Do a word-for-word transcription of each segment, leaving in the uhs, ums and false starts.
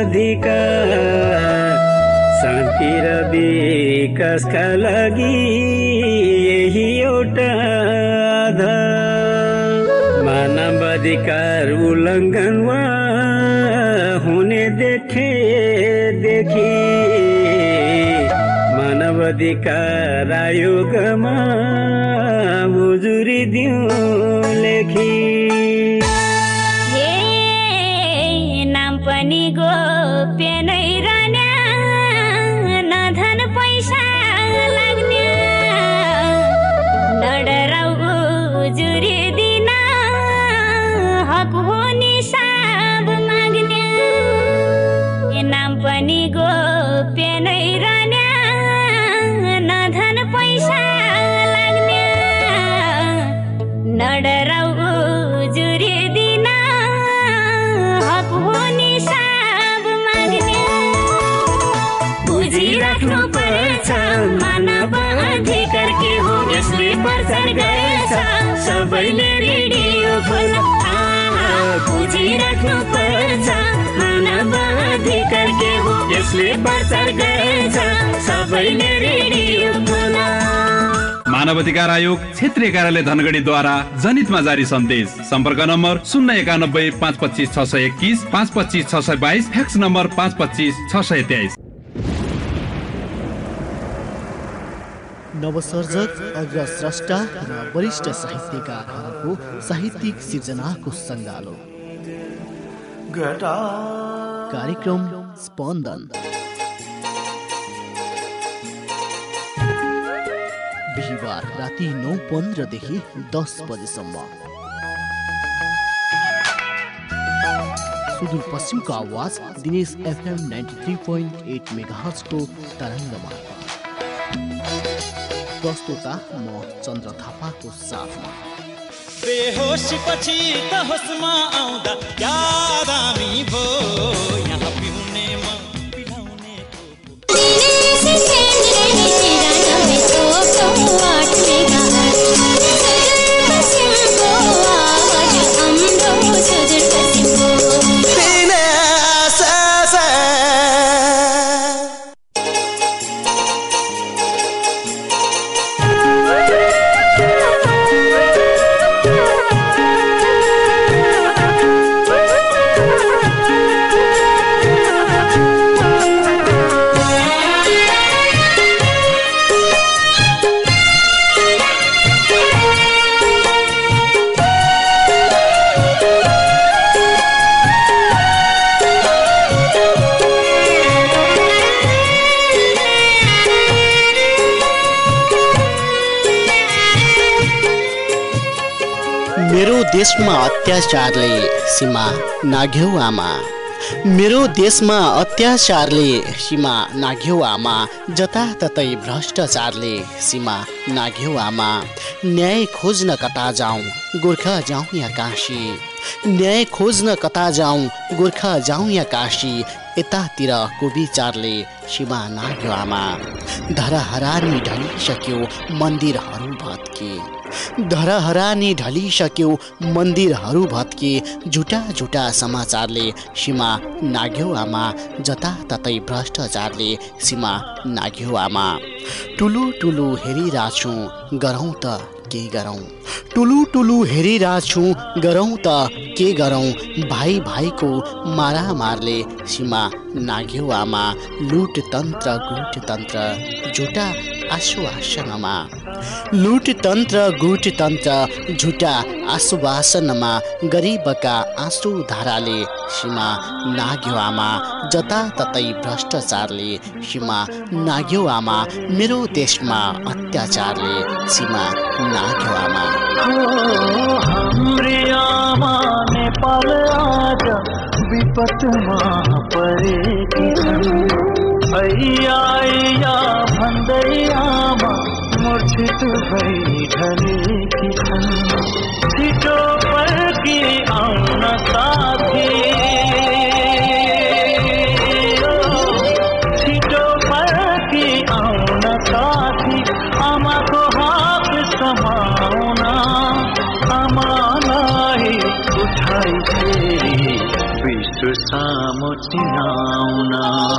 अधिकार शान्ति र विकासका लागि यही एउटा आधार मानव अधिकार उल्लङ्घन वा हुने देखे देखि मानव अधिकार आयोगमा उजुरी दिउँ लेखी पनि गोप्य नै रहने न धन पैसा लाग्ने न डराउ उजुरी दिन हक हो निसाब माग्ने नाम पनि गोप्य नै रहने न धन पैसा लाग्ने न डराउ उजुरी दिन हक हो राख्नु पर्छ मानव अधिकार के हो यसले प्रचार गर्छ सबैले रेडियो खोल्न बुझिराख्नु पर्छ मानव अधिकार के हो यसले प्रचार गर्छ सबैले रेडियो खोल्न मानव अधिकार आयोग क्षेत्रीय कार्यालय धनगढीद्वारा जनहितमा जारी सन्देश सम्पर्क नम्बर शून्य एकानब्बे पाँच पच्चिस छ सय एक्किस पाँच पच्चिस छ सय बाइस फ्याक्स नम्बर पाँच पच्चिस छ सय तेइस नवसर्जक अग्रस्रष्टा र वरिष्ठ साहित्यकारहरूको साहित्यिक सिर्जनाको सङ्गालो कार्यक्रम स्पन्दन बिहिबार राति नौ पन्ध्रदेखि दस बजेसम्म सुदूरपश्चिमको आवाज Dinesh FM ninety three point eight मेगाहर्जको तरङ्गमा प्रस्तुता म चन्द्र थापाको साथमा बेहोसी पछि त होसमा आउँदा याद आमी भो यहाँ पिउने म पिलाउने देशमा अत्याचारले सीमा नाघ्यौ आमा मेरो देशमा अत्याचारले सीमा नाघ्यौ आमा जताततै भ्रष्टाचारले सीमा नाघ्यौ आमा न्याय खोज्न कता जाउँ गोर्खा जाउँ या काशी न्याय खोज्न कता जाउँ गोर्खा जाउँ या काशी यतातिर कुविचारले सीमा नाघ्यो आमा धराहरानी ढलिसक्यो मन्दिरहरू भत्के धराहरानी ढलिसक्यो मन्दिरहरू भत्के झुटा झुटा समाचारले सीमा नाघ्यो आमा जताततै भ्रष्टाचारले सीमा नाघ्यो आमा टुलु टुलु हेरिरहेछु गरौँ त के गरौँ टुलु टुलु हेरिरहेछु गरौँ त के गरौँ भाइ भाइको मारामारले सीमा नाघ्यो आमा लुट तन्त्र गुट तन्त्र झुटा आश्वासनमा लुट तन्त्र गुट तन्त्र झुटा आश्वासनमा गरिबका आँसु धाराले सीमा नाघ्यो आमा जताततै भ्रष्टाचारले सीमा नाघ्यो आमा मेरो देशमा अत्याचारले सीमा नाघ्यो आमा हाम्री आमा नेपाल आज विपतमा परेकी छन् ऐया ऐया भन्दै आमा मूर्छित भई ढलेकी छन् छिटो फर्की आउन साथी छिटो फर्की आउन साथी आमाको हात समाउन आमालाई उठाई फेरि विश्व सामु चिनाउन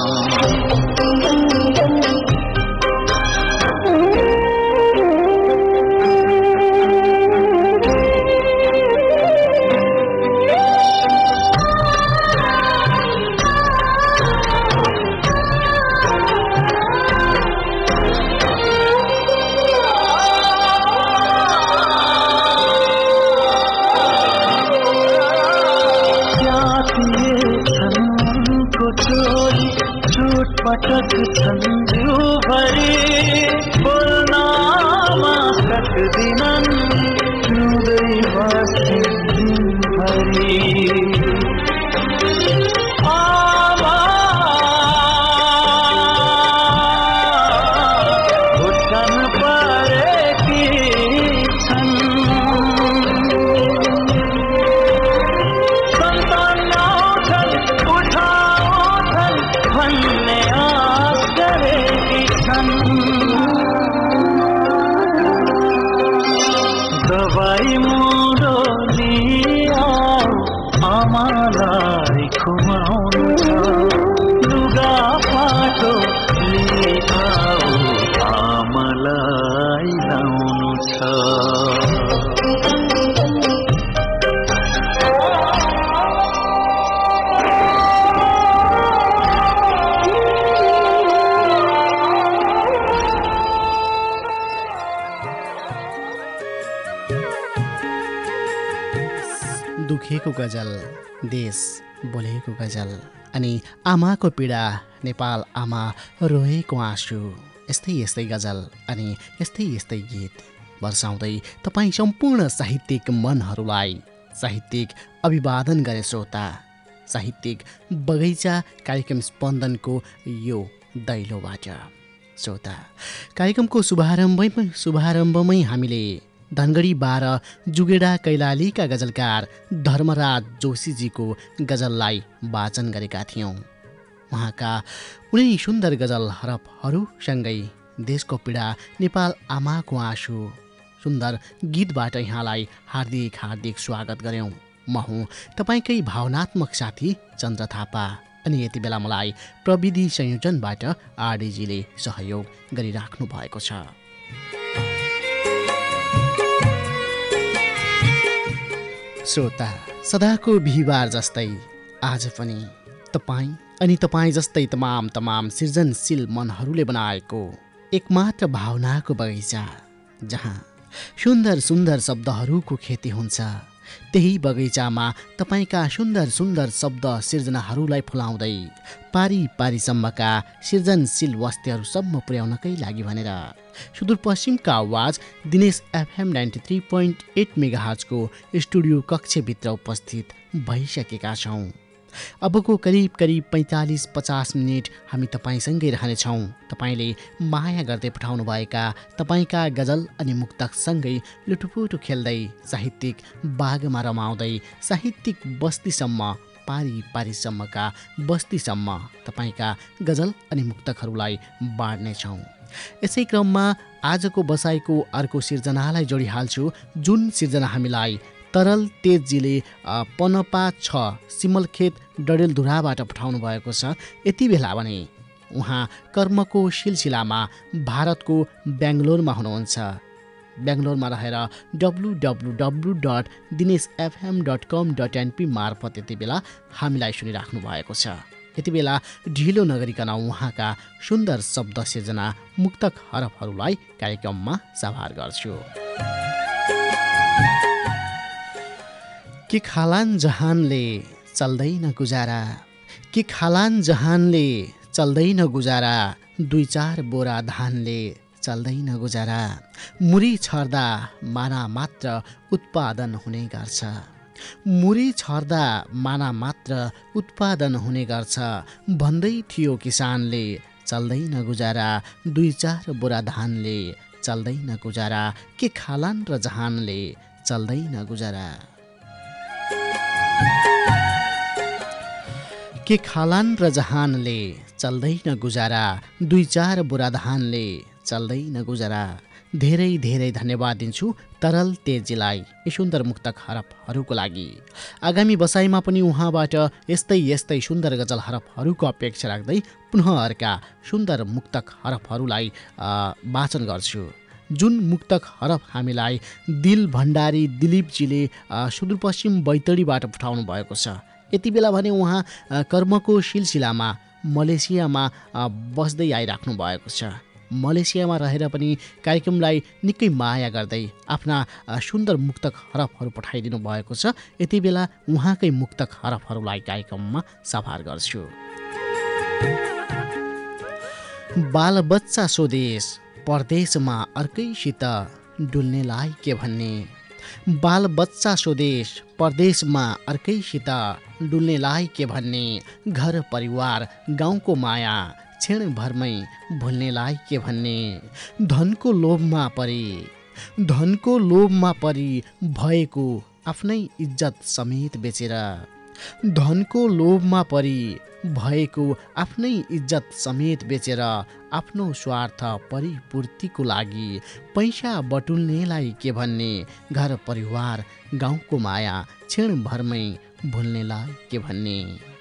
पटक संजू भरी बोलनामा सक्दिनन् रुँदै बस्थे दिनभरि आमा उठ्न परेकी छन् सन्तान आउँछन् उठाउँछन् भन्ने दबाई मुडो लिया आमालाई खुमाउनु छ लुगा फाटो लिया आमालाई लाउनु छ दुखेको गजल देश बोलेको गजल अनि आमाको पीडा नेपाल आमा रोएको आँसु यस्तै यस्तै गजल अनि यस्तै यस्तै गीत वर्षाउँदै तपाईँ सम्पूर्ण साहित्यिक मनहरूलाई साहित्यिक अभिवादन गरे श्रोता साहित्यिक बगैँचा कार्यक्रम स्पन्दनको यो दैलोबाट श्रोता कार्यक्रमको शुभारम्भमै शुभारम्भमै हामीले धनगढी बाह्र जुगेडा कैलालीका गजलकार धर्मराज जोशीजीको गजललाई वाचन गरेका थियौँ। उहाँका कुनै सुन्दर गजल हरफहरूसँगै देशको पीडा नेपाल आमाको आँसु सुन्दर गीतबाट यहाँलाई हार्दिक हार्दिक स्वागत गऱ्यौँ। म हुँ तपाईँकै भावनात्मक साथी चन्द्र थापा अनि यति बेला मलाई प्रविधि संयोजनबाट आरडीजीले सहयोग गरिराख्नु भएको छ। श्रोता सदाको बिहिबार जस्तै आज पनि तपाईँ अनि तपाईँ जस्तै तमाम तमाम सृजनशील मनहरूले बनाएको एकमात्र भावनाको बगैँचा जहाँ सुन्दर सुन्दर शब्दहरूको खेती हुन्छ त्यही बगैँचामा तपाईँका सुन्दर सुन्दर शब्द सिर्जनाहरूलाई फुलाउँदै पारी पारीसम्मका सृजनशील वस्तुहरूसम्म पुर्याउनकै लागि भनेर सुदूरपश्चिमका आवाज Dinesh FM ninety three point eight मेगाहर्जको स्टुडियो कक्षभित्र उपस्थित भइसकेका छौँ। अबको करिब करिब पैँतालिस पचास मिनट हामी तपाईँसँगै रहनेछौँ। तपाईँले माया गर्दै पठाउनुभएका तपाईँका गजल अनि मुक्तकसँगै लुटुपुटु खेल्दै साहित्यिक बागमा रमाउँदै साहित्यिक बस्तीसम्म पारी पारीसम्मका बस्तीसम्म तपाईँका गजल अनि मुक्तकहरूलाई बाँड्नेछौँ। यसै क्रममा आजको बसाइको अर्को सिर्जनालाई जोडिहाल्छु, जुन सिर्जना हामीलाई तरल तेजजीले पनपा छ सिमलखेत डडेलधुराबाट पठाउनु भएको छ। यति बेला भने उहाँ कर्मको सिलसिलामा भारतको बेङ्गलोरमा हुनुहुन्छ। बेङ्गलोरमा रहेर W W W dot Dinesh FM dot com dot NP मार्फत यति बेला हामीलाई सुनिराख्नु भएको छ। यति बेला ढिलो नगरिकन उहाँका सुन्दर शब्द सिर्जना मुक्तक हरफहरूलाई कार्यक्रममा सवार गर्छु। के खालान जहानले चल्दैन गुजारा, के खालान जहानले चल्दैन गुजारा, दुई चार बोरा धानले चल्दैन गुजारा, मुरी छर्दा माना मात्र उत्पादन हुने गर्छ, मुरी छर्दा माना मात्र उत्पादन हुने गर्छ, भन्दै थियो किसानले चल्दैन गुजारा, दुई चार बोरा धानले चल्दैन गुजारा, के खालान र जहानले चल्दैन गुजारा। के खालान र जहानले चल्दैन गुजारा, दुई चार बोरा धानले चल्दैन गुजारा, धेरै धेरै धन्यवाद दिन्छु तरल तेजीलाई यी सुन्दर मुक्तक हरफहरूको लागि। आगामी बसाइमा पनि उहाँबाट यस्तै यस्तै सुन्दर गजल हरफहरूको अपेक्षा राख्दै पुनः अर्का सुन्दर मुक्तक हरफहरूलाई वाचन गर्छु। जुन मुक्तक हरफ हामीलाई दिल भण्डारी दिलीपजीले सुदूरपश्चिम बैतडीबाट पठाउनु भएको छ। यति बेला भने उहाँ कर्मको सिलसिलामा मलेसियामा बस्दै आइराख्नु भएको छ। मलेसियामा रहेर पनि कार्यक्रमलाई निकै माया गर्दै आफ्ना सुन्दर मुक्तक हरफहरू पठाइदिनु भएको छ। यति बेला उहाँकै मुक्तक हरफहरूलाई कार्यक्रममा सभार गर्छु। बालबच्चा स्वदेश परदेशमा अर्कैसित डुल्नेलाई के भन्ने। बालबच्चा स्वदेश परदेशमा अर्कैसित डुल्नेलाई के भन्ने। घर परिवार गाउँको माया क्षणभरमै भुल्नेलाई के भन्ने। धनको लोभमा परी धनको लोभमा परी भएको आफ्नै इज्जत समेत बेचेर धनको लोभमा परी भएको आफ्नै इज्जत समेत बेचेर आफ्नो स्वार्थ परिपूर्तिको लागि पैसा बटुल्नेलाई के भन्ने। घर परिवार गाउँको माया क्षणभरमै भुल्नेलाई के भन्ने।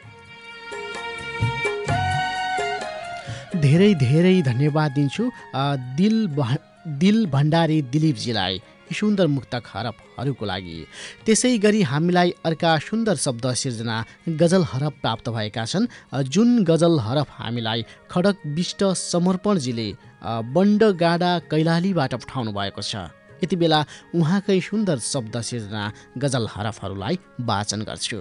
धेरै धेरै धन्यवाद दिन्छु दिल दिल भण्डारी दिलीपजीलाई यी सुन्दर मुक्तक हरफहरूको लागि। त्यसै गरी हामीलाई अर्का सुन्दर शब्द सिर्जना गजल हरफ प्राप्त भएका छन्। जुन गजल हरफ हामीलाई खडक विष्ट समर्पणजीले बन्डगाडा कैलालीबाट पठाउनु भएको छ। यति बेला उहाँकै सुन्दर शब्द सिर्जना गजल हरफहरूलाई वाचन गर्छु।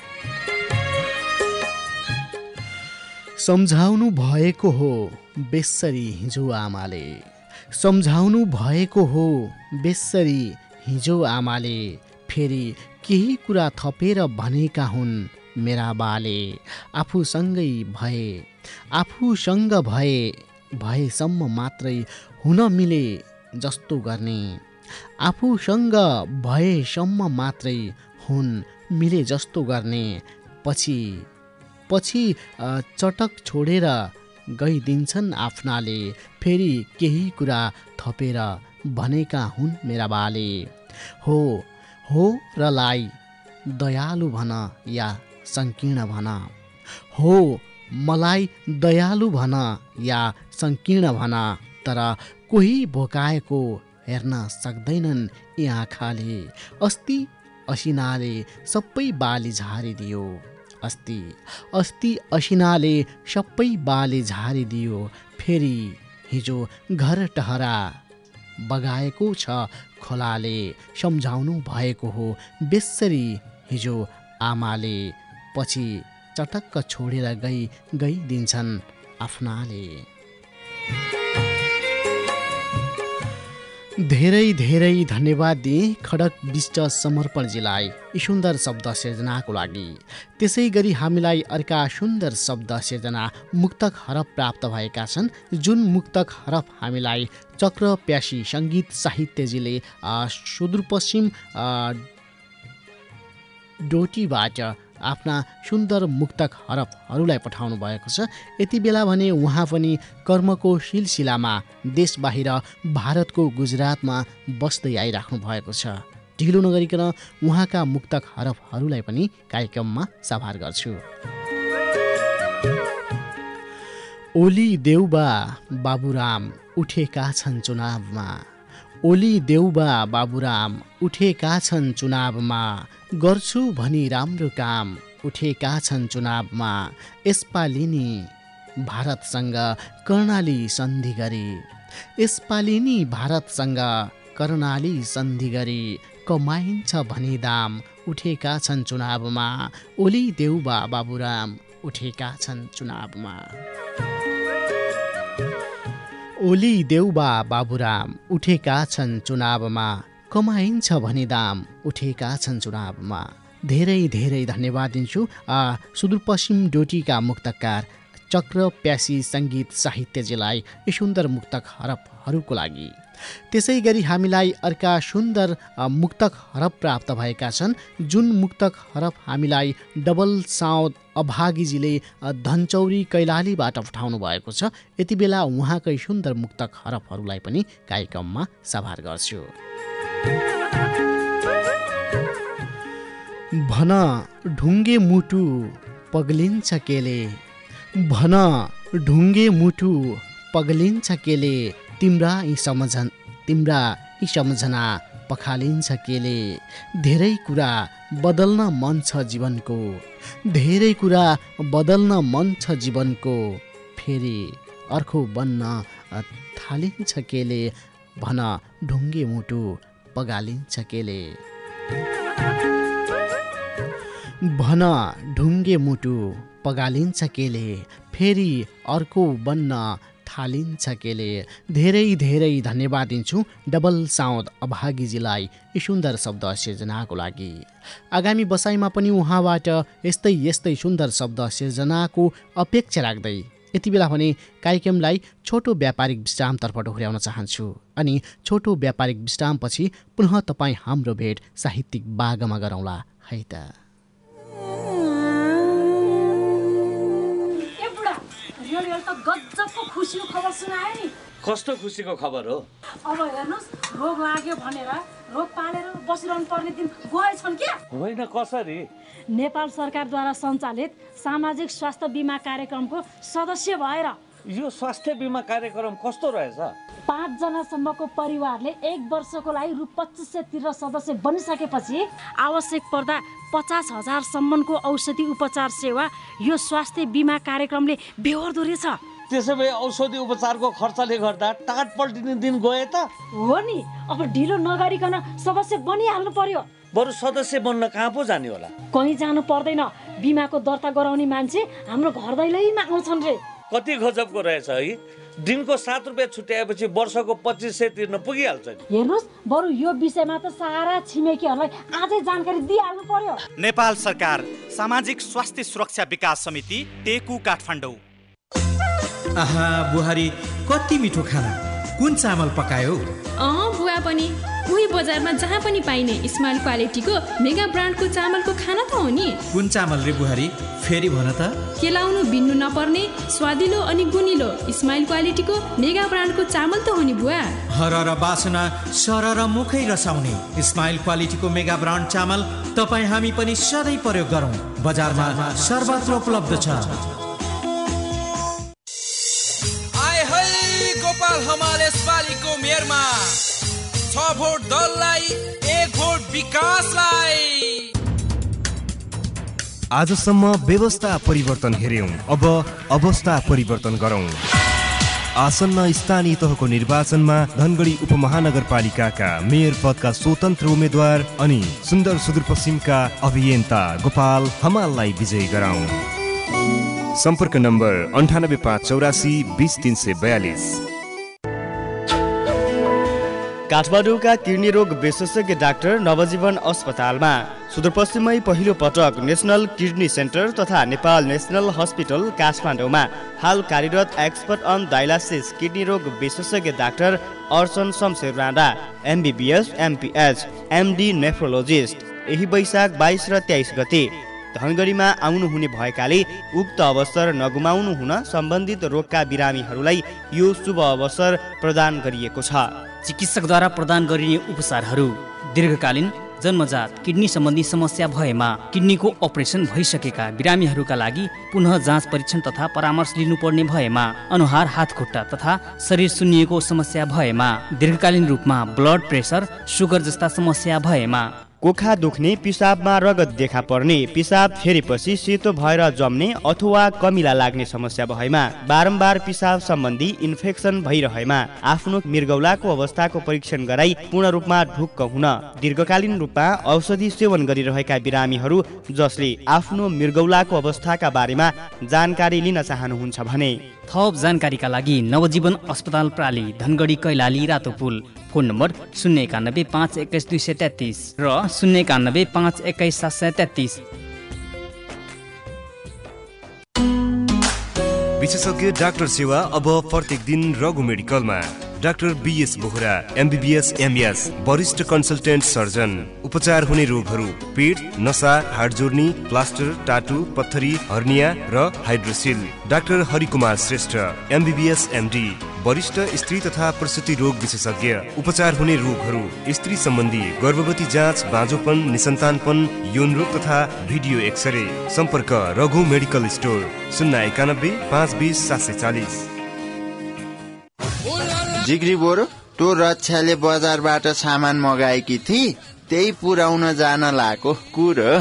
सम्झाउनु भएको हो बेसरी हिजो आमाले सम्झाउनु भएको हो बेसरी हिजो आमाले फेरि केही कुरा थपेर भनेका हुन् मेरा बाले। आफूसँगै भए आफूसँग भए भएसम्म मात्रै हुन मिले जस्तो गर्ने। आफूसँग भएसम्म मात्रै हुन् मिले जस्तो गर्ने। पछि पछि चटक छोडेर गइदिन्छन् आफ्नाले फेरि केही कुरा थपेर भनेका हुन् मेरा बाले। हो हो र लाई दयालु भन या सङ्कीर्ण भन। हो मलाई दयालु भन या सङ्कीर्ण भन। तर कोही भोकाएको हेर्न सक्दैनन् यी आँखाले। अस्ति असिनाले सबै बाली झारिदियो अस्ति अस्ति असिनाले सबै बाली झारिदियो। फेरि हिजो घर टहरा बगाएको छ खोलाले। सम्झाउनु भएको हो बेसरी हिजो आमाले। पछि चटक्क छोडेर गई गइदिन्छन् आफ्नाले। धेरै धेरै धन्यवाद दिए खडक विष्ट समर्पणजीलाई यी सुन्दर शब्द सिर्जनाको लागि। त्यसै गरी हामीलाई अर्का सुन्दर शब्द सिर्जना मुक्तक हरफ प्राप्त भएका छन्। जुन मुक्तक हरफ हामीलाई चक्र प्यासी सङ्गीत साहित्यजीले सुदूरपश्चिम डोटीबाट आफ्ना सुन्दर मुक्तक हरफहरूलाई पठाउनु भएको छ। यति बेला भने उहाँ पनि कर्मको सिलसिलामा देश बाहिर भारतको गुजरातमा बस्दै आइराख्नु भएको छ। ढिलो नगरिकन उहाँका मुक्तक हरफहरूलाई पनि कार्यक्रममा सभार गर्छु। ओली देउबा बाबुराम उठेका छन् चुनावमा। ओली देउबा बाबुराम उठेका छन् चुनावमा। गर्छु भनी राम्रो काम उठेका छन् चुनावमा। यसपालि नि भारतसँग कर्णाली सन्धि गरी। यसपालि भारतसँग कर्णाली सन्धि गरी। कमाइन्छ भनी दाम उठेका छन् चुनावमा। ओली देउबा बाबुराम उठेका छन् चुनावमा। ओली देउबा बाबुराम उठेका छन् चुनावमा। कमाइन्छ भनी दाम उठेका छन् चुनावमा। धेरै धेरै धन्यवाद दिन्छु सुदूरपश्चिम डोटीका मुक्तकार चक्र प्यासी सङ्गीत साहित्यजीलाई यी सुन्दर मुक्तक हरफहरूको लागि। त्यसै गरी हामीलाई अर्का सुन्दर मुक्तक हरफ प्राप्त भएका छन्, जुन मुक्तक हरफ हामीलाई डबल साउद अभागीजीले धनचौरी कैलालीबाट पठाउनु भएको छ। यति बेला उहाँकै सुन्दर मुक्तक हरफहरूलाई पनि कार्यक्रममा सभार गर्छु। भन ढुङ्गे मुटु पग्लिन्छ केले, भन ढुङ्गे मुटु पग्लिन्छ केले, तिम्रा यी सम्झन तिम्रा यी सम्झना पखालिन्छ केले। धेरै कुरा बदल्न मन छ जीवनको, धेरै कुरा बदल्न मन छ जीवनको, फेरि अर्को बन्न थालिन्छ केले, भन ढुङ्गे मुटु पगालिन्छ केले। भन ढुङ्गे मुटु पगालिन्छ केले, फेरि अर्को बन्न थालिन्छ केले। धेरै धेरै धन्यवाद दिन्छु डबल साउद अभागीजीलाई यी सुन्दर शब्द सिर्जनाको लागि। आगामी बसाइमा पनि उहाँबाट यस्तै यस्तै सुन्दर शब्द सिर्जनाको अपेक्षा राख्दै यति बेला भने कार्यक्रमलाई छोटो व्यापारिक विश्रामतर्फ डोर्याउन चाहन्छु। अनि छोटो व्यापारिक विश्रामपछि पुनः तपाईँ हाम्रो भेट साहित्यिक बागमा गरौँला है त। गजबको खुसीको खबर सुनायो नि। कस्तो खुसीको खबर हो? अब हेर्नुहोस्, रोग लाग्यो भनेर रोग पालेर बसिरहनु पर्ने दिन गएछन् क्या? होइन, कसरी? नेपाल सरकारद्वारा सञ्चालित सामाजिक स्वास्थ्य बिमा कार्यक्रमको सदस्य भएर। यो स्वास्थ्य बिमा कार्यक्रम कस्तो रहेछ? पाँचजनासम्मको परिवारले एक वर्षको लागि रु पच्चिस सय तिरेर सदस्य बनिसकेपछि आवश्यक पर्दा पचास हजारसम्मको औषधि उपचार सेवा यो स्वास्थ्य बिमा कार्यक्रमले बेहोर्दो रहेछ। त्यसो भए औषधि उपचारको खर्चले गर्दा टाट पल्टिने दिन गए त? हो नि, अब ढिलो नगरिकन सदस्य बनिहाल्नु पर्यो। बरु सदस्य बन्न कहाँ पो जाने होला? कहीँ जानु पर्दैन, बिमाको दर्ता गराउने मान्छे हाम्रो घर दैलोमा आउँछन् रे। कति गजबको रहेछ है। दिनको सात रुपियाँ छुट्याएपछि वर्षको पच्चिस सय तिर्न पुगिहाल्छ नि। हेर्नुहोस्, बरु यो विषयमा त सारा छिमेकीहरूलाई आजै जानकारी दिइहाल्नु पर्यो। नेपाल सरकार सामाजिक स्वास्थ्य सुरक्षा विकास समिति टेकु काठमाडौँ। आहा बुहारी, कति मिठो खाना! कुन चामल पकायो? अँ बुवा पनि उही बजारमा जहाँ पनि पाइने स्माइल क्वालिटीको मेगा ब्रान्डको चामलको खाना त हो नि। कुन चामल रे बुहारी, फेरि भन त? केलाउनु बिन्नु नपर्ने स्वादिलो अनि गुनिलो स्माइल क्वालिटीको मेगा ब्रान्डको चामल त हो नि बुवा। हरर बासना सरर मुखै रसाउने स्माइल क्वालिटीको मेगा ब्रान्ड चामल तपाईँ हामी पनि सधैँ प्रयोग गरौँ। बजारमा सर्वत्र उपलब्ध छ। गोपाल हमाल यसपालिको मेयरमा छ भोट दललाई, एक भोट विकासलाई। आजसम्म व्यवस्था परिवर्तन हेर्यौं, अब अवस्था परिवर्तन गरौं। आसन्न स्थानीय तहको निर्वाचनमा धनगढी उपमहानगरपालिकाका मेयर पदका स्वतन्त्र उम्मेद्वार अनि सुन्दर सुदूरपश्चिमका अभियन्ता गोपाल हमाललाई विजयी गराउँ। सम्पर्क नम्बर अन्ठानब्बे पाँच चौरासी बिस तिन सय बयालिस। काठमाडौँका किडनी रोग विशेषज्ञ डाक्टर नवजीवन अस्पतालमा सुदूरपश्चिममै पहिलो पटक नेसनल किडनी सेन्टर तथा नेपाल नेसनल हस्पिटल काठमाडौँमा हाल कार्यरत एक्सपर्ट अन डायलासिस किडनी रोग विशेषज्ञ doctor Archan Shamsher Rana MBBS MPH MD nephrologist यही वैशाख बाइस र तेइस गते धनगढीमा आउनुहुने भएकाले उक्त अवसर नगुमाउनु हुन सम्बन्धित रोगका बिरामीहरूलाई यो शुभ अवसर प्रदान गरिएको छ। चिकित्सकद्वारा प्रदान गरिने उपचारहरू दीर्घकालीन जन्मजात किडनी सम्बन्धी समस्या भएमा, किडनीको अपरेसन भइसकेका बिरामीहरूका लागि पुनः जाँच परीक्षण तथा परामर्श लिनुपर्ने भएमा, अनुहार हात खुट्टा तथा शरीर सुन्निएको समस्या भएमा, दीर्घकालीन रूपमा ब्लड प्रेसर सुगर जस्ता समस्या भएमा, कोखा दुख्ने, पिसाबमा रगत देखा पर्ने, पिसाब फेरेपछि सेतो भएर जम्ने अथवा कमिला लाग्ने समस्या भएमा, बारम्बार पिसाब सम्बन्धी इन्फेक्सन भइरहेमा, आफ्नो मृगौलाको अवस्थाको परीक्षण गराई पूर्ण रूपमा ढुक्क हुन, दीर्घकालीन रूपमा औषधि सेवन गरिरहेका बिरामीहरू जसले आफ्नो मृगौलाको अवस्थाका बारेमा जानकारी लिन चाहनुहुन्छ भने थप जानकारीका लागि नवजीवन अस्पताल प्राली धनगढी कैलाली रातोपुल फोन नम्बर शून्य एकानब्बे पाँच एक्काइस दुई सय तेत्तिस र शून्य एकानब्बे पाँच एक्काइस सात सय तेत्तिस। विशेषज्ञ डाक्टर सेवा अब प्रत्येक दिन रघु मेडिकलमा। Doctor BS Bohra MBBS MS वरिष्ठ कन्सल्टेन्ट सर्जन। उपचार हुने रोगहरू पेट, नसा, हाड जोड्नी, प्लास्टर, टाटु, पत्थरी, हर्निया र hydrocele. Doctor Harikumar Shrestha MBBS MD वरिष्ठ स्त्री तथा प्रसुति रोग विशेषज्ञ। उपचार हुने रोगहरू स्त्री सम्बन्धी गर्भवती जाँच, बाँझोपन, निसन्तानपन, यौन रोग तथा भिडियो एक्सरे। सम्पर्क रघु मेडिकल स्टोर शून्य एकानब्बे पाँच बिस सात सय चालिस। जिग्री बोरो तो रक्षाले बजारबाट सामान मगाएकी थिए, त्यही पुर्याउन जान लागेको कुरो।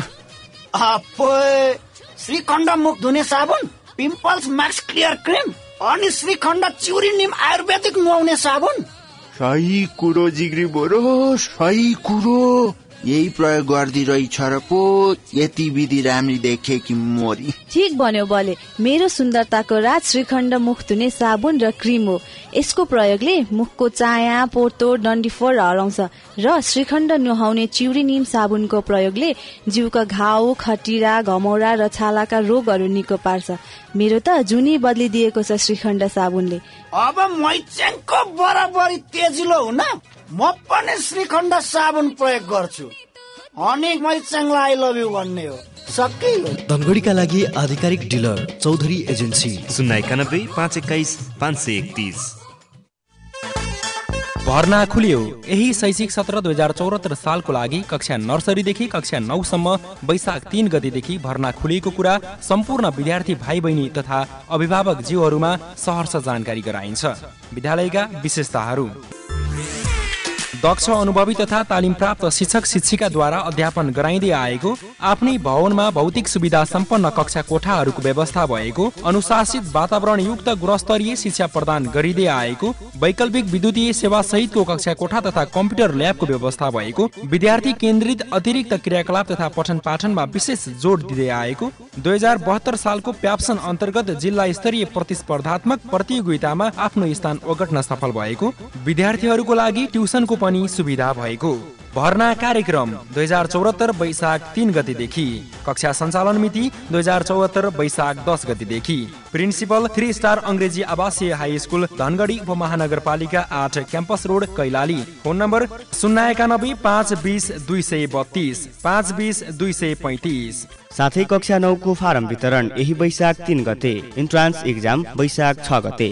श्रीखण्ड मुख धुने साबुन, पिम्पल्स मैक्स क्लियर क्रिम अनि श्रीखण्ड चिउरी निम आयुर्वेदिक नुहाउने साबुन। सही कुरो जिग्री बोरो, सही कुरो। यही प्रयोग गर्दी रहेछ र पो यति विधि राम्री देखे कि मोरी। ठीक भन्यो बले, मेरो सुन्दरताको राज श्रीखण्ड मुख धुने साबुन र क्रिम हो। यसको प्रयोगले मुखको चाया, पोतो, डन्डीफोर हराउँछ र श्रीखण्ड नुहाउने चिउरी निम साबुनको प्रयोगले जिउका घाउ, खटिरा, घमौरा र छालाका रोगहरू निको पार्छ। मेरो त जुनी बदलिदिएको छ श्रीखण्ड साबुनले। अब मैचेङको बराबरी तेजिलो हुन म पनि श्रीखण्ड साबुन प्रयोग गर्छु अनि मैचेङलाई आई लभ यु भन्ने हो। सकियो। धनगढीका लागि आधिकारिक डिलर चौधरी एजेन्सी शून्य एकानब्बे पाँच एक्काइस पाँच सय एकतिस। भर्ना खुल्यो। यही शैक्षिक सत्र दुई हजार चौहत्तर सालको लागि कक्षा नर्सरीदेखि कक्षा नौसम्म वैशाख तीन गतेदेखि भर्ना खुलिएको कुरा सम्पूर्ण विद्यार्थी भाइ बहिनी तथा अभिभावक जीवहरूमा सहर्ष जानकारी गराइन्छ। विद्यालयका विशेषताहरू: दक्ष, अनुभवी तथा तालिम प्राप्त शिक्षक शिक्षिकाद्वारा अध्यापन गराइँदै आएको, आफ्नै भवनमा भौतिक सुविधा सम्पन्न कक्षा कोठाहरूको व्यवस्था भएको, अनुशासित वातावरण युक्त गुणस्तरीय शिक्षा प्रदान गरिँदै आएको, वैकल्पिक विद्युतीय सेवा सहितको कक्षा कोठा तथा कम्प्युटर ल्याबको व्यवस्था भएको, विद्यार्थी केन्द्रित अतिरिक्त क्रियाकलाप तथा पठन पाठनमा विशेष जोड दिँदै आएको, दुई हजार बहत्तर सालको प्याप्सन अन्तर्गत जिल्ला स्तरीय प्रतिस्पर्धात्मक प्रतियोगितामा आफ्नो स्थान ओगट्न सफल भएको, विद्यार्थीहरूको लागि ट्युसनको पनि सुविधा भएको। भर्ना कार्यक्रम दुई हजार चौहत्तर वैशाख तीन गतेदेखि। कक्षा सञ्चालन मिति दुई हजार चौहत्तर वैशाख दस गतेदेखि। प्रिन्सिपल थ्री स्टार अङ्ग्रेजी आवासीय हाई स्कुल धनगढी उपमहानगरपालिका आठ campus road Kailali. Phone number शून्य एकानब्बे पाँच बिस दुई सय बत्तिस पाँच बिस दुई सय पैँतिस। साथै कक्षा नौको फारम वितरण यही वैशाख तीन गते। इन्ट्रान्स एक्जाम वैशाख छ गते।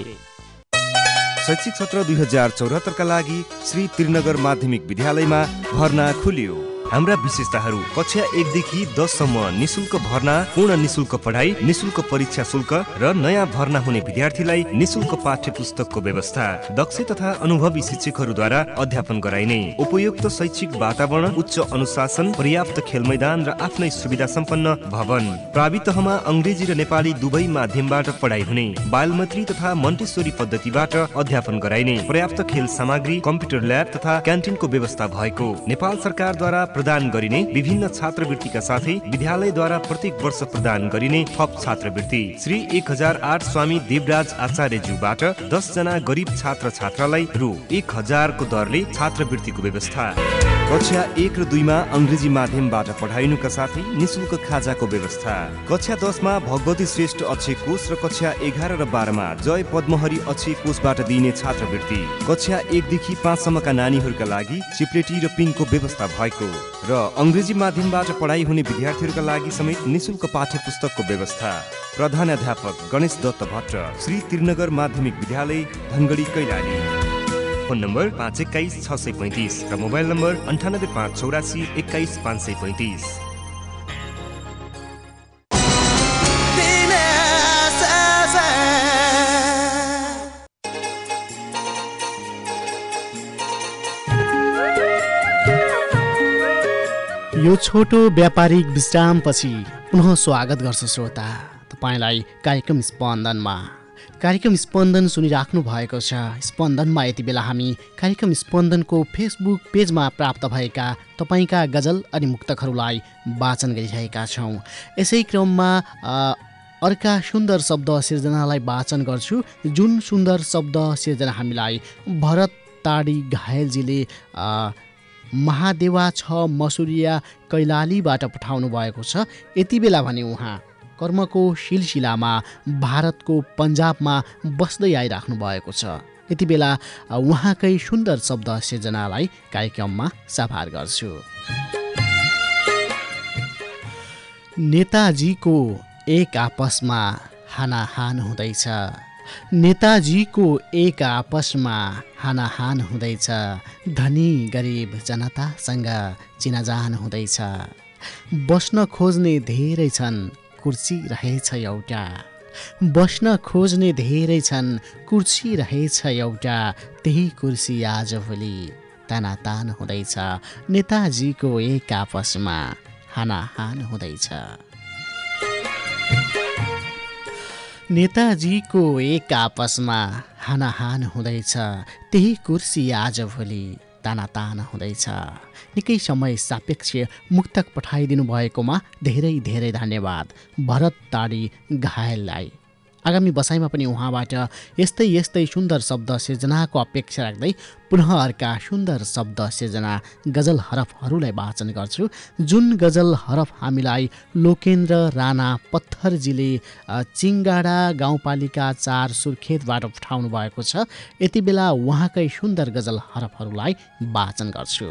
शैक्षिक सत्र दुई हजार चौहत्तरका लागि श्री त्रिनगर माध्यमिक विद्यालयमा भर्ना खुल्यो। हाम्रा विशेषताहरू: कक्षा एकदेखि दससम्म निशुल्क भर्ना, पूर्ण निशुल्क पढाइ, निशुल्क परीक्षा शुल्क र नयाँ भर्ना हुने विद्यार्थीलाई निशुल्क पाठ्य पुस्तकको व्यवस्था, दक्ष तथा अनुभवी शिक्षकहरूद्वारा अध्यापन गराइने, उपयुक्त शैक्षिक वातावरण, उच्च अनुशासन, पर्याप्त खेल मैदान र आफ्नै सुविधा सम्पन्न भवन, प्रावि तहमा अङ्ग्रेजी र नेपाली दुवै माध्यमबाट पढाइ हुने, बालमैत्री तथा मन्टेश्वरी पद्धतिबाट अध्यापन गराइने, पर्याप्त खेल सामग्री, कम्प्युटर ल्याब तथा क्यान्टिनको व्यवस्था भएको, नेपाल सरकारद्वारा प्रदान गरिने विभिन्न छात्रवृत्तिका साथै विद्यालयद्वारा प्रत्येक वर्ष प्रदान गरिने थप छात्रवृत्ति, श्री एक हजार आठ स्वामी देवराज आचार्यज्यूबाट दस जना गरिब छात्र छात्रालाई रु एक हजारको दरले छात्रवृत्तिको व्यवस्था। कक्षा एक र दुईमा अङ्ग्रेजी माध्यमबाट पढाइनुका साथै निशुल्क खाजाको व्यवस्था। कक्षा दसमा भगवती श्रेष्ठ अक्षय कोष र कक्षा एघार र बाह्रमा जय पद्महरी अक्षय कोषबाट दिइने छात्रवृत्ति। कक्षा एकदेखि पाँचसम्मका नानीहरूका लागि चिप्लेटी र पिङको व्यवस्था भएको र अङ्ग्रेजी माध्यमबाट पढाइ हुने विद्यार्थीहरूका लागि समेत निशुल्क पाठ्य पुस्तकको व्यवस्था। प्रधानाध्यापक गणेश दत्त भट्ट, श्री त्रिनगर माध्यमिक विद्यालय धनगढी कैलाली। फोन नम्बर पाँच एक्काइस छ सय पैँतिस र मोबाइल नम्बर अन्ठानब्बे पाँच चौरासी एक्काइस पाँच सय पैँतिस। यो छोटो व्यापारिक विश्रामपछि पुनः स्वागत गर्छु श्रोता तपाईँलाई कार्यक्रम स्पन्दनमा। कार्यक्रम स्पन्दन सुनिराख्नु भएको छ। स्पन्दनमा यति बेला हामी कार्यक्रम स्पन्दनको फेसबुक पेजमा प्राप्त भएका तपाईँका गजल अनि मुक्तकहरूलाई वाचन गरिरहेका छौँ। यसै क्रममा अर्का सुन्दर शब्द सिर्जनालाई वाचन गर्छु। जुन सुन्दर शब्द सिर्जना हामीलाई भरत ताडी घायलजीले महादेवा छ मसुरिया कैलालीबाट पठाउनु भएको छ। यति बेला भने उहाँ कर्मको सिलसिलामा भारतको पन्जाबमा बस्दै आइराख्नु भएको छ। यति बेला उहाँकै सुन्दर शब्द सिर्जनालाई कार्यक्रममा साभार गर्छु। नेताजीको एक आपसमा हानाहान हुँदैछ, नेताजीको एक आपसमा हानाहान हुँदैछ, धनी गरिब जनतासँग चिनाजान हुँदैछ। बस्न खोज्ने धेरै छन्, कुर्सी रहेछ एउटा, बस्न खोज्ने धेरै छन्, कुर्सी रहेछ एउटा, त्यही कुर्सी आजभोलि तानातान हुँदैछ। नेताजीको एक आपसमा हानाहान हुँदैछ, नेताजीको एक आपसमा हानाहान हुँदैछ, त्यही कुर्सी आजभोलि तानातान हुँदैछ। निकै समय सापेक्ष मुक्तक पठाइदिनु भएकोमा धेरै धेरै धन्यवाद भरत ताडी घायललाई। आगामी बसाइमा पनि उहाँबाट यस्तै यस्तै सुन्दर शब्द सिर्जनाको अपेक्षा राख्दै पुनः अर्का सुन्दर शब्द सिर्जना गजल हरफहरूलाई वाचन गर्छु, जुन गजल हरफ हामीलाई लोकेन्द्र राणा पत्थरजीले चिङ्गाडा गाउँपालिका चार सुर्खेतबाट पठाउनु भएको छ। यति बेला उहाँकै सुन्दर गजल हरफहरूलाई वाचन गर्छु।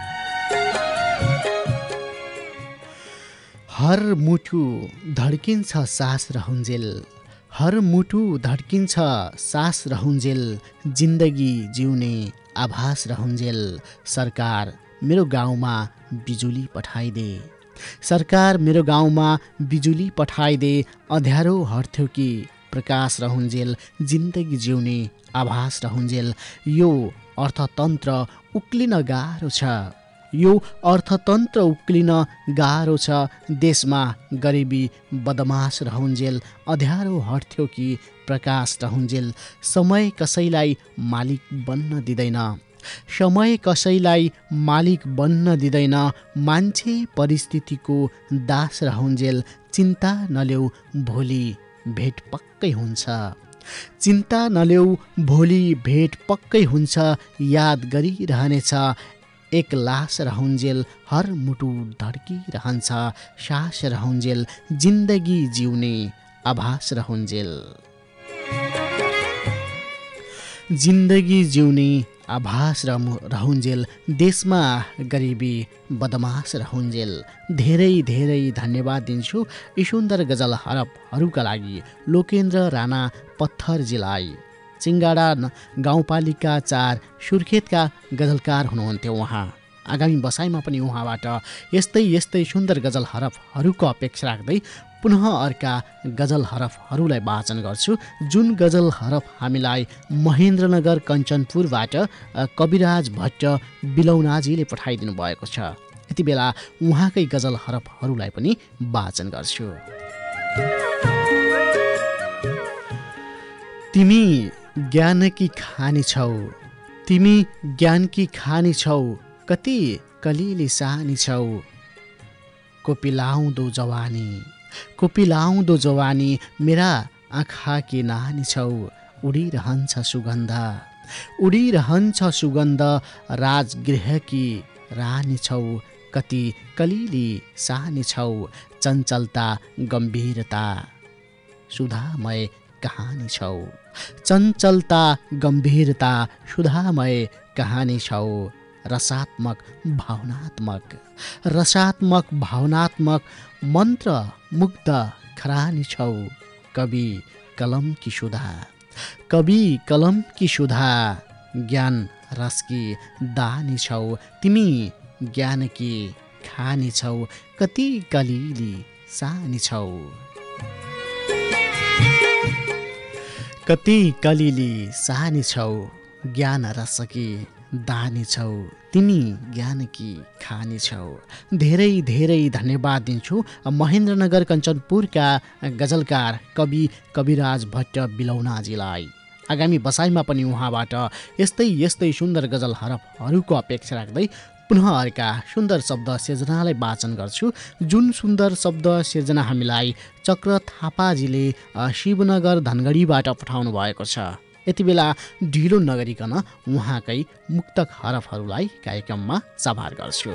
हर मुठु धड्किन्छ सास रहन्जेल, हर मुटु धड्किन्छ सास रहन्जेल, जिन्दगी जिउने आभास रहन्जेल। सरकार मेरो गाउँमा बिजुली पठाइदे, सरकार मेरो गाउँमा बिजुली पठाइदे, अँध्यारो हट्थ्यो कि प्रकाश रहन्जेल, जिन्दगी जिउने आभास रहन्जेल। यो अर्थतन्त्र उक्लिन गाह्रो छ, यो अर्थतन्त्र उक्लिन गाह्रो छ, देशमा गरिबी बदमास रहन्जेल, अँध्यारो हट्थ्यो कि प्रकाश रहन्जेल। समय कसैलाई मालिक बन्न दिँदैन, समय कसैलाई मालिक बन्न दिँदैन, मान्छे परिस्थितिको दास रहन्जेल। चिन्ता नलेऊ भोलि भेट पक्कै हुन्छ, चिन्ता नलेऊ भोलि भेट पक्कै हुन्छ, याद गरिरहनेछ एक लास रहन्जेल, हर मुटु धड्किरहन्छ सास रहन्जेल, जिन्दगी जिउने आभास रहन्जेल, जिन्दगी जिउने आभास रहन्जेल, देशमा गरिबी बदमास रहन्जेल। धेरै धेरै धन्यवाद दिन्छु यी सुन्दर गजल हरफहरूका लागि लोकेन्द्र राणा पत्थरजीलाई। चिङ्गाडा गाउँपालिका चार सुर्खेतका गजलकार हुनुहुन्थ्यो उहाँ। आगामी बसाइमा पनि उहाँबाट यस्तै यस्तै सुन्दर गजल हरफहरूको अपेक्षा राख्दै पुनः अर्का गजल हरफहरूलाई वाचन गर्छु, जुन गजल हरफ हामीलाई महेन्द्रनगर कञ्चनपुरबाट कविराज भट्ट बिलौनाजीले पठाइदिनु भएको छ। यति बेला उहाँकै गजल हरफहरूलाई पनि वाचन गर्छु। तिमी ज्ञानकी खानी छौ, तिमी ज्ञानकी खानी छौ, कति कलिली सानी छौ, कोपिलाउँदो जवानी, कोपिलाउँदो जवानी, मेरा आँखा कि नानी छौ, उडिरहन्छ सुगन्ध, उडिरहन्छ सुगन्ध, राजगृहकी रानी छौ, कति कलिली सानी छौ, चञ्चलता गम्भीरता सुधामय कहानी छौ, चञ्चलता गम्भीरता सुधामय कहानी छौ, रसात्मक भावनात्मक, रसात्मक भावनात्मक मन्त्र मुग्ध खरानी छौ, कवि कलम की सुधा, कवि कलम की सुधा, ज्ञान रसकी दानी छौ, तिमी ज्ञान की खानी छौ, कति कलिली सानी छौ, कति कलिली सानी छौ, ज्ञान रसकी दानी छौ, तिमी ज्ञानकी खानी छौ। धेरै धेरै धन्यवाद दिन्छु महेन्द्रनगर कञ्चनपुरका गजलकार कवि कविराज भट्ट बिलौनाजीलाई। आगामी बसाइमा पनि उहाँबाट यस्तै यस्तै सुन्दर गजल हरफहरूको अपेक्षा राख्दै पुनः अर्का सुन्दर शब्द सिर्जनालाई वाचन गर्छु, जुन सुन्दर शब्द सिर्जना हामीलाई चक्र थापाजीले शिवनगर धनगढीबाट पठाउनु भएको छ। यति बेला ढिलो नगरिकन उहाँकै मुक्तक हरफहरूलाई कार्यक्रममा साभार गर्छु।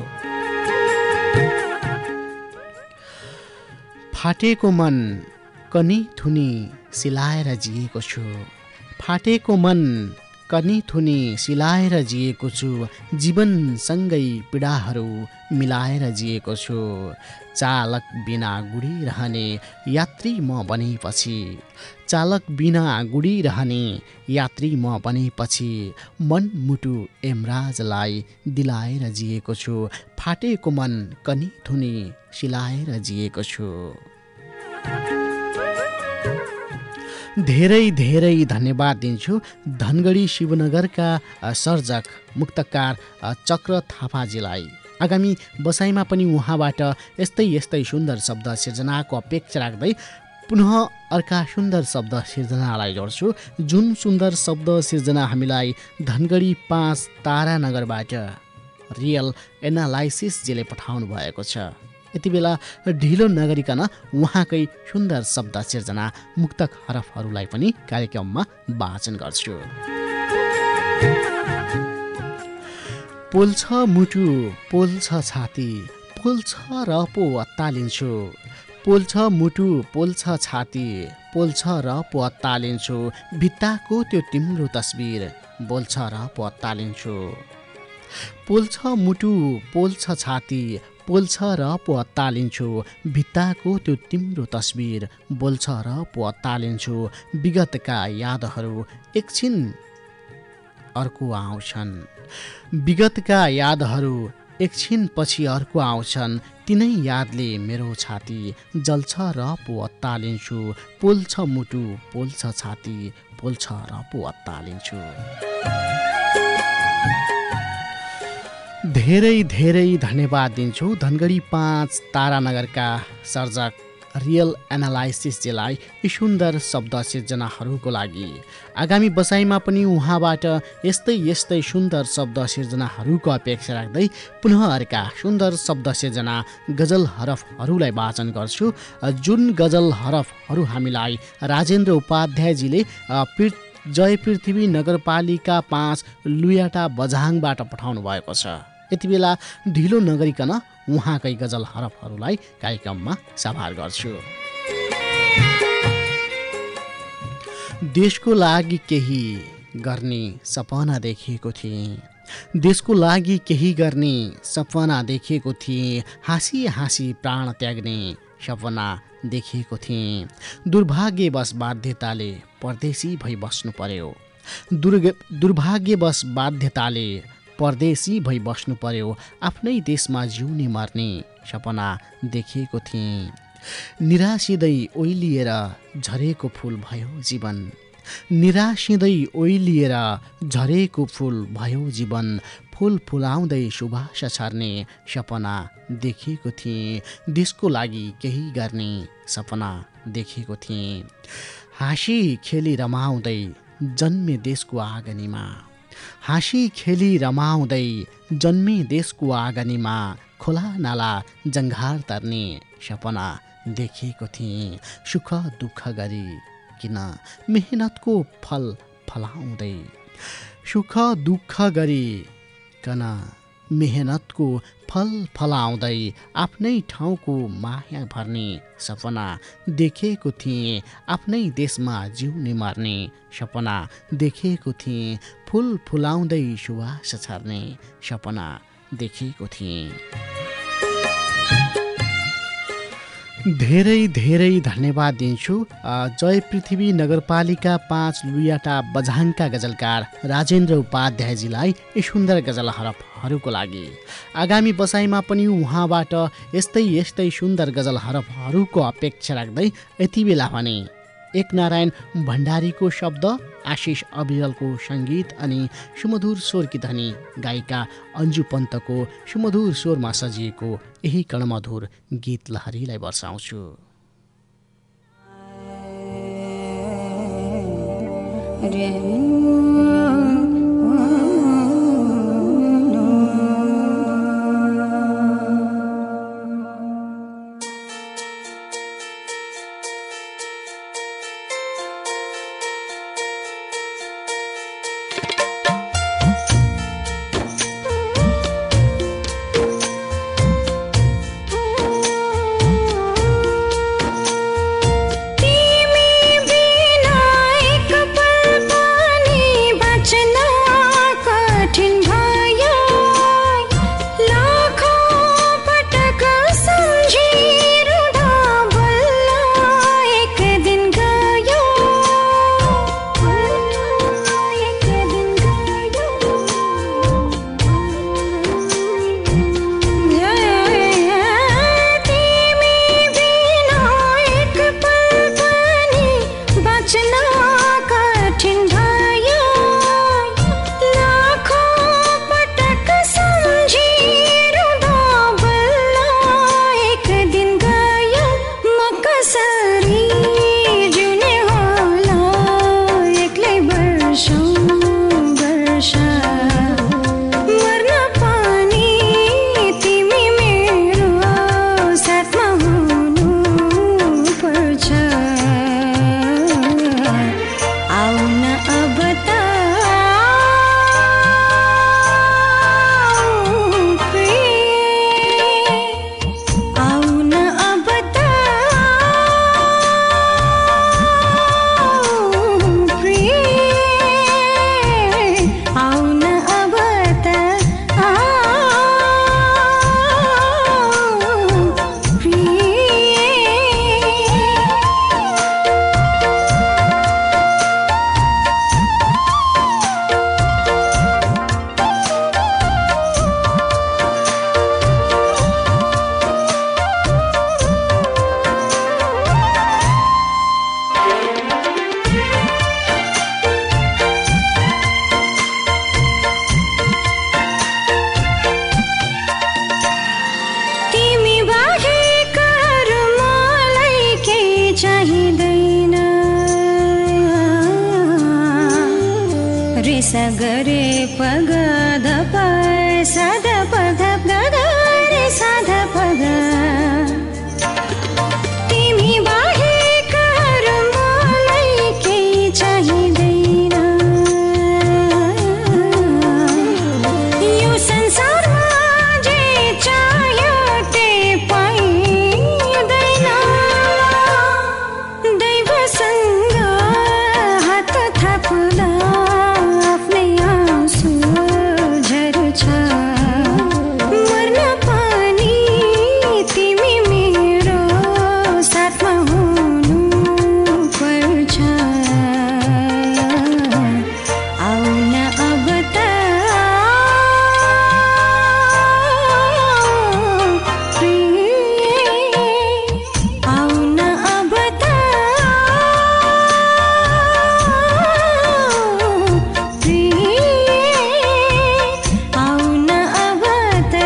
फाटेको मन कनी थुनी सिलाएर जिएको छु, फाटेको मन कनी थुनी सिलाएर जिएको छु, जीवनसँगै पीडाहरू मिलाएर जिएको छु। चालक बिना गुडिरहने यात्री म बनेपछि, चालक बिना गुडिरहने यात्री म बनेपछि मनमुटु एमराजलाई दिलाएर जिएको छु। फाटेको मन कनी थुनी सिलाएर जिएको छु। धेरै धेरै धन्यवाद दिन्छु धनगढी शिवनगरका सर्जक मुक्तकार चक्र थापाजीलाई। आगामी बसाइमा पनि उहाँबाट यस्तै यस्तै सुन्दर शब्द सिर्जनाको अपेक्षा राख्दै पुनः अर्का सुन्दर शब्द सिर्जनालाई जोड्छु। जुन सुन्दर शब्द सिर्जना हामीलाई धनगढी पाँच तारानगरबाट रियल एनालाइसिसजीले पठाउनु भएको छ। यति बेला ढिलो नगरिकन उहाँकै सुन्दर शब्द सिर्जना मुक्तक हरफहरूलाई पनि कार्यक्रममा वाचन गर्छु। पोल्छ मुटु पोल्छ छाती, पोल्छ र पो अत्तालिन्छु। पोल्छ मुटु पोल्छ छाती, पोल्छ र पो अत्तालिन्छु। भित्ताको त्यो तिम्रो तस्बिर बोल्छ र पो अत्तालिन्छु। पोल्छ मुटु पोल्छ छाती, पोल्छ र पो अत्तालिन्छु। भित्ताको त्यो तिम्रो तस्बिर बोल्छ र पो अत्तालिन्छु। विगतका यादहरू एकछिन अर्को आउँछन्, विगतका यादहरू एकछिन पछि अर्को आउँछन्। तिनै यादले मेरो छाती जल्छ र पो अत्तालिन्छु। पोल्छ मुटु पोल्छ छाती, पोल्छ र पो अत्तालिन्छु। धेरै धेरै धन्यवाद दिन्छु धनगढी पाँच तारानगरका सर्जक रियल एनालाइसिसजीलाई यी सुन्दर शब्द सिर्जनाहरूको लागि। आगामी बसाइमा पनि उहाँबाट यस्तै यस्तै सुन्दर शब्द सिर्जनाहरूको अपेक्षा राख्दै पुनः अर्का सुन्दर शब्द सिर्जना गजल हरफहरूलाई वाचन गर्छु। जुन गजल हरफहरू हामीलाई राजेन्द्र उपाध्यायजीले जय पृथ्वी नगरपालिका पाँच लुयाटा बझाङबाट पठाउनु भएको छ। यति बेला ढिलो नगरिकन उहाँकै गजल हरफहरूलाई कार्यक्रममा सभार गर्छु। देशको लागि केही गर्ने सपना देखेको थिएँ, देशको लागि केही गर्ने सपना देखेको थिएँ। हाँसी हाँसी प्राण त्याग्ने सपना देखेको थिएँ। दुर्भाग्यवश बाध्यताले परदेशी भई बस्नु पर्यो, दुर्ग दुर्भाग्यवश बाध्यताले परदेशी भई बस्नु पर्यो। आफ्नै देशमा जिउने मर्ने सपना देखेको थिएँ। निराशिँदै ओइलिएर झरेको फुल भयो जीवन, निराशिँदै ओइलिएर झरेको फुल भयो जीवन। फुल फुलाउँदै सुबास छर्ने सपना देखेको थिएँ। देशको लागि केही गर्ने सपना देखेको थिएँ। हाँसी खेली रमाउँदै जन्मे देशको आँगनीमा, हाँसी खेली रमाउँदै जन्मे देशको आँगनीमा। खोला नाला जङ्घार तर्ने सपना देखेको थिएँ। सुख दुःख गरी किन मेहनतको फल फलाउँदै, सुख दुःख गरी कन मेहनतको फल फलाउँदै आफ्नै ठाउँको माया भर्ने सपना देखेको थिएँ। आफ्नै देशमा जिउने मर्ने सपना देखेको थिएँ। फुल फुलाउँदै सुवास छर्ने सपना देखेको थिएँ। धेरै धेरै धन्यवाद दिन्छु जय पृथ्वी नगरपालिका पाँच लुयाटा बझाङका गजलकार राजेन्द्र उपाध्यायजीलाई यी सुन्दर गजल हरफहरूको लागि। आगामी बसाइमा पनि उहाँबाट यस्तै यस्तै सुन्दर गजल हरफहरूको अपेक्षा राख्दै यति बेला भने एक नारायण भण्डारीको शब्द, आशिष अविरलको सङ्गीत अनि सुमधुर स्वरकी धनी गायिका अन्जु पन्तको सुमधुर स्वरमा सजिएको यही कर्णमधुर गीत लहरीलाई वर्षाउँछु। तिमी बिना एक पल पनि सगरे पग ध प सा ध प ध ग ग रे सा ध प ग तिमी बाहेक अरू मलाई केही चाहिँदैन यो संसारमा जे चाह्यो त्यही पाइँदैन दैवसँग हात थाप्दा आफ्नै आँसु झर्छ मर्न पनि तिमी मेरो साथमा हुनु पर्छ आउन अब त प्रिय आउन अब त प्रिय आउन अब त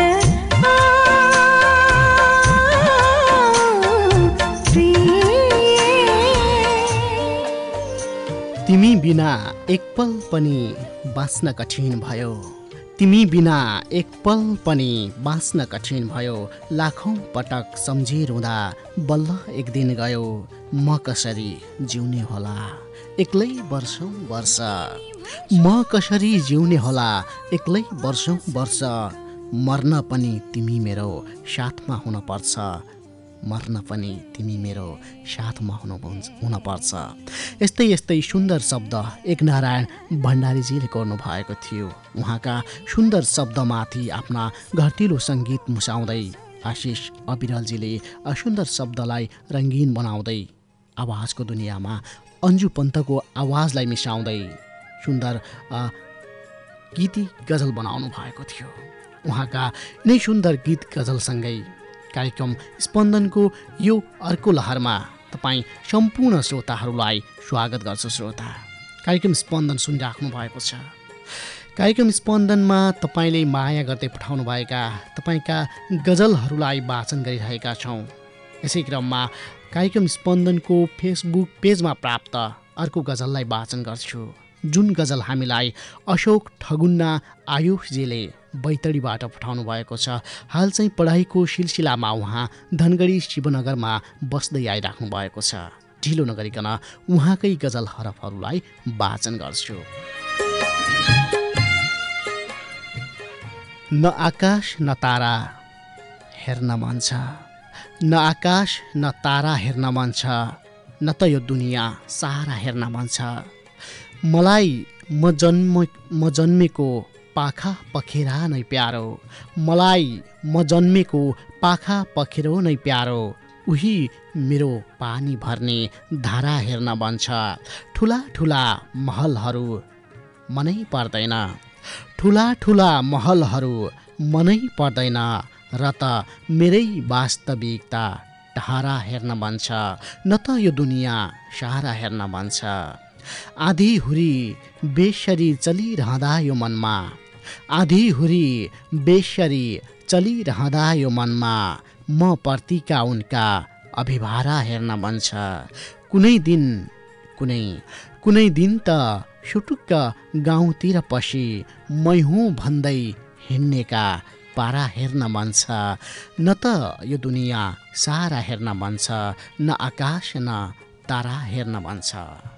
तिमी बिना एक पल पनि बाँच्न कठिन भयो तिमी बिना एक पल पनि बाँच्न कठिन भयो लाखौं पटक सम्झिरहँदा बल्ल एक दिन गयो म कसरी जिउने होला एक्लै वर्षौं वर्ष म कसरी जिउने होला एक्लै वर्षौं वर्ष मर्न पनि तिमी मेरो साथमा हुनुपर्छ मर्न पनि तिमी मेरो साथमा हुनु हुनपर्छ यस्तै यस्तै सुन्दर शब्द एक नारायण भण्डारीजीले गर्नुभएको थियो। उहाँका सुन्दर शब्दमाथि आफ्ना घटिलो सङ्गीत मुसाउँदै आशिष अविरलजीले सुन्दर शब्दलाई रङ्गीन बनाउँदै आवाजको दुनियाँमा अन्जु पन्तको आवाजलाई मिसाउँदै सुन्दर गीती गजल बनाउनु भएको थियो। उहाँका यिनै सुन्दर गीत गजलसँगै कार्यक्रम स्पन्दनको यो अर्को लहरमा तपाईँ सम्पूर्ण श्रोताहरूलाई स्वागत गर्छु। श्रोता कार्यक्रम स्पन्दन सुनिराख्नु भएको छ। कार्यक्रम स्पन्दनमा तपाईँले माया गर्दै पठाउनुभएका तपाईँका गजलहरूलाई वाचन गरिरहेका छौँ। यसै क्रममा कार्यक्रम स्पन्दनको फेसबुक पेजमा प्राप्त अर्को गजललाई वाचन गर्छु, जुन गजल हामीलाई अशोक ठगुन्ना आयुषजीले बैतडीबाट पठाउनु भएको छ। हाल चाहिँ पढाइको सिलसिलामा उहाँ धनगढी शिवनगरमा बस्दै आइराख्नु भएको छ। ढिलो नगरिकन उहाँकै गजल हरफहरूलाई वाचन गर्छु। न आकाश न तारा हेर्न मन छ, न आकाश न तारा हेर्न मन छ, न त यो दुनियाँ सारा हेर्न मन छ। मलाई म जन्म म जन्मेको पाखा पखेरा नै प्यारो, मलाई म जन्मेको पाखा पखेरो नै प्यारो। उही मेरो पानी भर्ने धारा हेर्न मन छ। ठुला ठुला महलहरू मनै पर्दैन, ठुला ठुला महलहरू मनै पर्दैन, र त मेरै वास्तविकता धारा हेर्न मन छ, न त यो दुनियाँ सारा हेर्न मन छ। आधी हुरी बेसरी चलिरहँदा यो मनमा, आधी हुरी बेसरी चलिरहँदा यो मनमा, म प्रतिका उनका अभिभारा हेर्न मन छ। कुनै दिन कुनै कुनै दिन त सुटुक्क गाउँतिर पसी मै हुँ भन्दै हिँड्नेका पारा हेर्न मन छ, न त यो दुनियाँ सारा हेर्न मन छ, न आकाश न तारा हेर्न मन छ।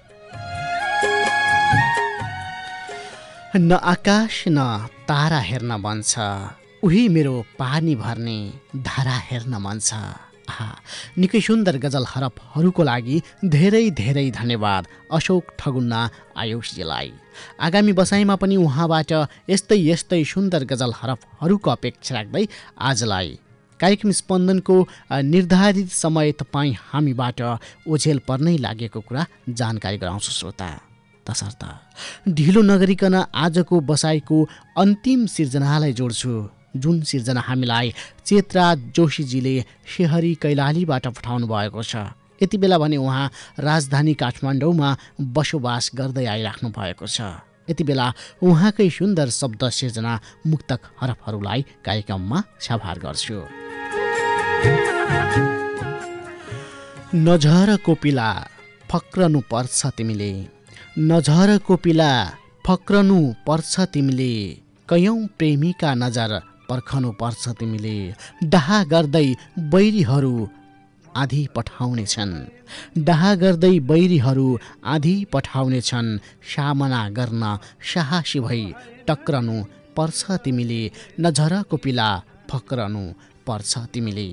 न आकाश न तारा हेर्न मन छ, उही मेरो पानी भर्ने धारा हेर्न मन छ। आहा, निकै सुन्दर गजल हरफहरूको लागि धेरै धेरै धन्यवाद अशोक ठगुन्ना आयुषजीलाई। आगामी बसाइमा पनि उहाँबाट यस्तै यस्तै सुन्दर गजल हरफहरूको अपेक्षा राख्दै आजलाई कार्यक्रम स्पन्दनको निर्धारित समय तपाईँ हामीबाट ओझेल पर्नै लागेको कुरा जानकारी गराउँछु। श्रोता तसर्थ ढिलो नगरिकन आजको बसाइको अन्तिम सिर्जनालाई जोड्छु, जुन सिर्जना हामीलाई चेत्रा जोशीजीले शेहरी कैलालीबाट पठाउनु भएको छ। यति बेला भने उहाँ राजधानी काठमाडौँमा बसोबास गर्दै आइराख्नु भएको छ। यति बेला उहाँकै सुन्दर शब्द सिर्जना मुक्तक हरफहरूलाई कार्यक्रममा सभार गर्छु। नझर कोपिला फक्रनु पर्छ तिमीले, नझर कोपिला फक्रनु पर्छ तिमीले, कयौँ प्रेमीका नजर पर्खनु पर्छ तिमीले। डाहा गर्दै बैरीहरू आधी पठाउनेछन्, डाहा गर्दै बैरीहरू आधी पठाउनेछन्। सामना गर्न साहसी भई टक्रनु पर्छ तिमीले, नझरको पिला फक्रनु पर्छ तिमीले।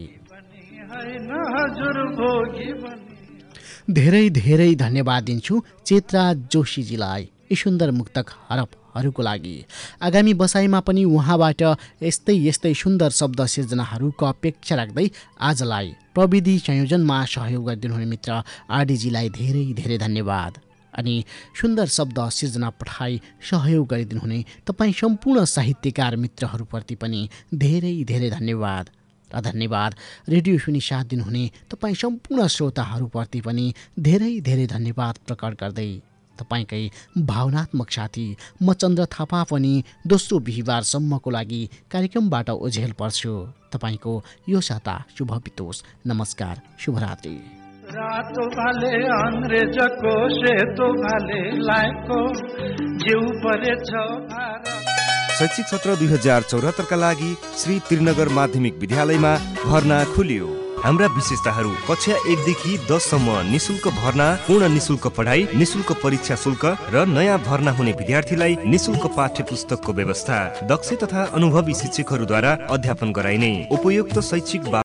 धेरै धेरै धन्यवाद दिन्छु चेत्रा जोशीजीलाई यी सुन्दर मुक्तक हरफहरूको लागि। आगामी बसाइमा पनि उहाँबाट यस्तै यस्तै सुन्दर शब्द सिर्जनाहरूको अपेक्षा राख्दै आजलाई प्रविधि संयोजनमा सहयोग गरिदिनुहुने मित्र आरडीजीलाई धेरै धेरै धन्यवाद। अनि सुन्दर शब्द सिर्जना पठाई सहयोग गरिदिनुहुने तपाईँ सम्पूर्ण साहित्यकार मित्रहरूप्रति पनि धेरै धेरै धन्यवाद र धन्यवाद। रेडियो सुनि साथ दिनुहुने तपाईँ सम्पूर्ण श्रोताहरूप्रति पनि धेरै धेरै धन्यवाद प्रकट गर्दै तपाईँकै भावनात्मक साथी म चन्द्र थापा पनि दोस्रो बिहिबारसम्मको लागि कार्यक्रमबाट ओझेल पर्छु। तपाईँको यो साता शुभ बितोस्। नमस्कार, शुभरात्रि। रातो भाले अंग्रेजको सेतो भाले लाएको जिउ परेछ भारत। शैक्षिक सत्र दुई हजार चौहत्तरका लागि श्री त्रिनगर माध्यमिक विद्यालयमा भर्ना खुलियो। हाम्रा विशेषताहरू कक्षा एकदेखि दससम्म निशुल्क भर्ना, पूर्ण निशुल्क पढाइ, निशुल्क परीक्षा शुल्क र नयाँ भर्ना हुने विद्यार्थीलाई निशुल्क पाठ्य पुस्तकको व्यवस्था, दक्ष तथा अनुभवी शिक्षकहरूद्वारा अध्यापन गराइने, उपयुक्त शैक्षिक